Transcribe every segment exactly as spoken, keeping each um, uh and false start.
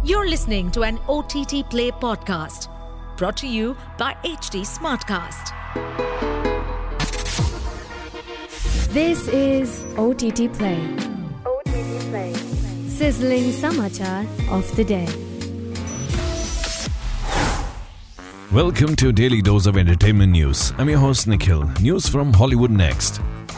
You're listening to an O T T Play podcast brought to you by H D Smartcast. This is O T T Play. O T T Play. Sizzling Samachar of the day. Welcome to Daily Dose of Entertainment News. I'm your host Nikhil. News from Hollywood next.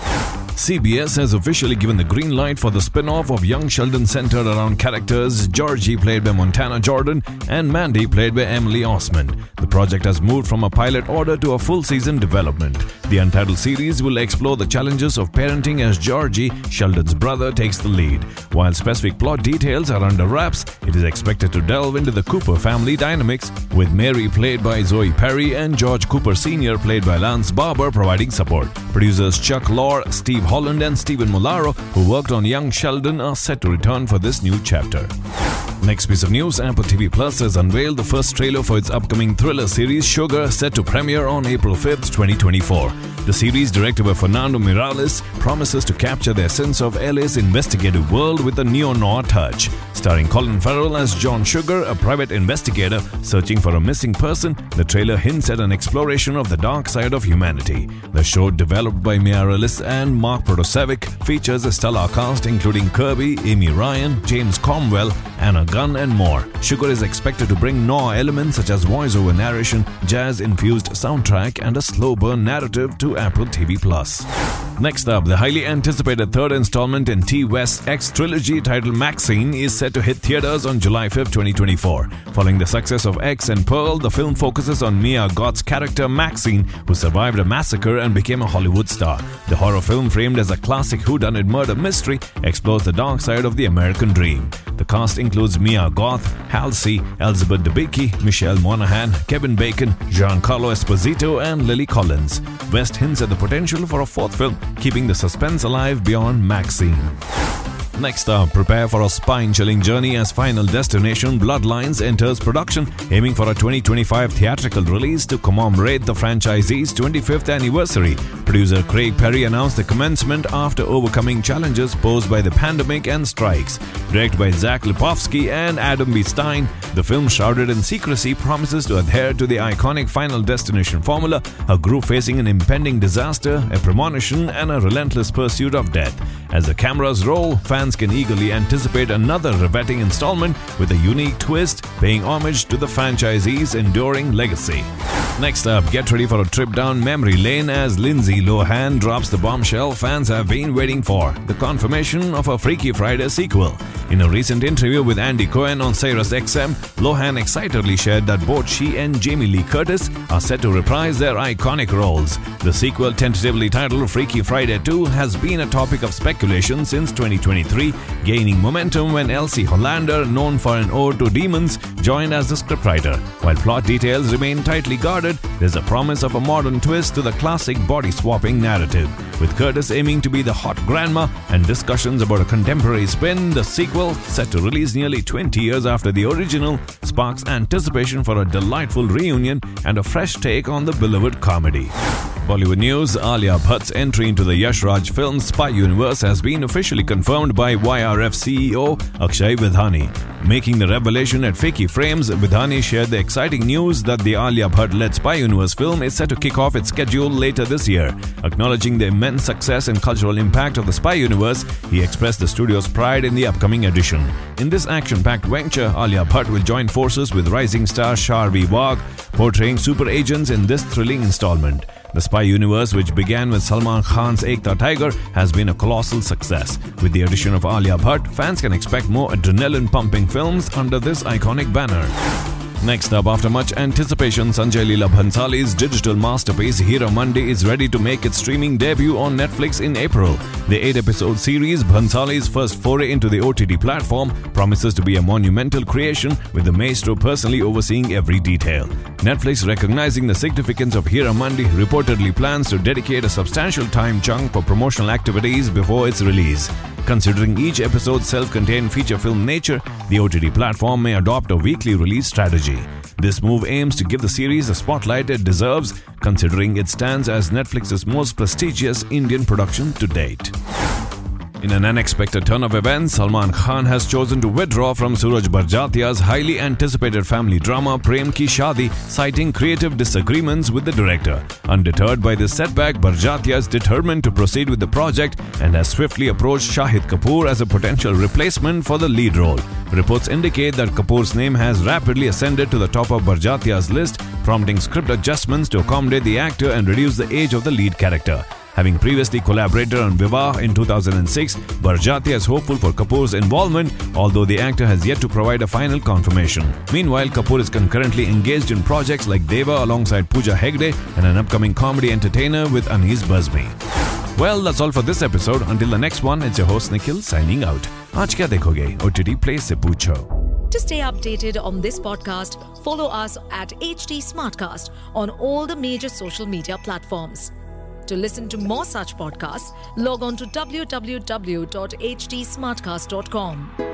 C B S has officially given the green light for the spin-off of Young Sheldon centered around characters Georgie played by Montana Jordan and Mandy played by Emily Osmond. The project has moved from a pilot order to a full-season development. The untitled series will explore the challenges of parenting as Georgie, Sheldon's brother, takes the lead. While specific plot details are under wraps, it is expected to delve into the Cooper family dynamics, with Mary played by Zoe Perry and George Cooper Senior played by Lance Barber providing support. Producers Chuck Lorre, Steve Holland and Stephen Molaro, who worked on Young Sheldon, are set to return for this new chapter. Next piece of news, Apple T V Plus has unveiled the first trailer for its upcoming thriller series Sugar, set to premiere on April fifth, twenty twenty-four. The series, directed by Fernando Miralles, promises to capture the essence of L A's investigative world with a neo-noir touch. Starring Colin Farrell as John Sugar, a private investigator searching for a missing person, the trailer hints at an exploration of the dark side of humanity. The show, developed by Miralles and Mark Protasevic, features a stellar cast including Kirby, Amy Ryan, James Cromwell, Anna Gunn and more. Sugar is expected to bring noir elements such as voiceover narration, jazz-infused soundtrack and a slow-burn narrative to Apple T V Plus. Next up, the highly anticipated third installment in T. West's X trilogy titled Maxine is set to hit theaters on July fifth, twenty twenty-four. Following the success of X and Pearl, the film focuses on Mia Goth's character Maxine, who survived a massacre and became a Hollywood star. The horror film, framed as a classic whodunit murder mystery, explores the dark side of the American dream. The cast includes Mia Goth, Halsey, Elizabeth Debicki, Michelle Monaghan, Kevin Bacon, Giancarlo Esposito and Lily Collins. West hints at the potential for a fourth film, keeping the suspense alive beyond Maxine. Next up, prepare for a spine-chilling journey as Final Destination Bloodlines enters production, aiming for a twenty twenty-five theatrical release to commemorate the franchisee's twenty-fifth anniversary. Producer Craig Perry announced the commencement after overcoming challenges posed by the pandemic and strikes. Directed by Zach Lipovsky and Adam B. Stein, the film, shrouded in secrecy, promises to adhere to the iconic Final Destination formula, a group facing an impending disaster, a premonition, and a relentless pursuit of death. As the cameras roll, fans can eagerly anticipate another riveting installment with a unique twist, paying homage to the franchisee's enduring legacy. Next up, get ready for a trip down memory lane as Lindsay Lohan drops the bombshell fans have been waiting for, the confirmation of a Freaky Friday sequel. In a recent interview with Andy Cohen on Sirius X M, Lohan excitedly shared that both she and Jamie Lee Curtis are set to reprise their iconic roles. The sequel, tentatively titled Freaky Friday two, has been a topic of speculation since twenty twenty-three, gaining momentum when Elsie Hollander, known for an ode to demons, joined as the scriptwriter. While plot details remain tightly guarded, there's a promise of a modern twist to the classic body-swapping narrative. With Curtis aiming to be the hot grandma and discussions about a contemporary spin, the sequel, set to release nearly twenty years after the original, sparks anticipation for a delightful reunion and a fresh take on the beloved comedy. Bollywood news, Alia Bhatt's entry into the Yash Raj film Spy Universe has been officially confirmed by Y R F C E O Akshay Vidhani. Making the revelation at Fakey Frames, Vidhani shared the exciting news that the Alia Bhatt-led Spy Universe film is set to kick off its schedule later this year. Acknowledging the immense success and cultural impact of the Spy Universe, he expressed the studio's pride in the upcoming edition. In this action-packed venture, Alia Bhatt will join forces with rising star Sharvi Wagh, portraying super agents in this thrilling installment. The Spy Universe, which began with Salman Khan's Ekta Tiger, has been a colossal success. With the addition of Alia Bhatt, fans can expect more adrenaline-pumping films under this iconic banner. Next up, after much anticipation, Sanjay Leela Bhansali's digital masterpiece Hero Monday is ready to make its streaming debut on Netflix in April. The eight-episode series, Bhansali's first foray into the O T T platform, promises to be a monumental creation, with the maestro personally overseeing every detail. Netflix, recognizing the significance of Hero Monday, reportedly plans to dedicate a substantial time chunk for promotional activities before its release. Considering each episode's self-contained feature film nature, the O T T platform may adopt a weekly release strategy. This move aims to give the series the spotlight it deserves, considering it stands as Netflix's most prestigious Indian production to date. In an unexpected turn of events, Salman Khan has chosen to withdraw from Suraj Barjatia's highly anticipated family drama Prem Ki Shaadi, citing creative disagreements with the director. Undeterred by this setback, Barjatia is determined to proceed with the project and has swiftly approached Shahid Kapoor as a potential replacement for the lead role. Reports indicate that Kapoor's name has rapidly ascended to the top of Barjatia's list, prompting script adjustments to accommodate the actor and reduce the age of the lead character. Having previously collaborated on Vivaah in two thousand six, Barjatia is hopeful for Kapoor's involvement, although the actor has yet to provide a final confirmation. Meanwhile, Kapoor is concurrently engaged in projects like Deva alongside Pooja Hegde and an upcoming comedy entertainer with Anees Bazmi. Well, that's all for this episode. Until the next one, it's your host Nikhil signing out. Aaj kya dekhoge? O T T Play se poocho. To stay updated on this podcast, follow us at H T Smartcast on all the major social media platforms. To listen to more such podcasts, log on to w w w dot h t smartcast dot com.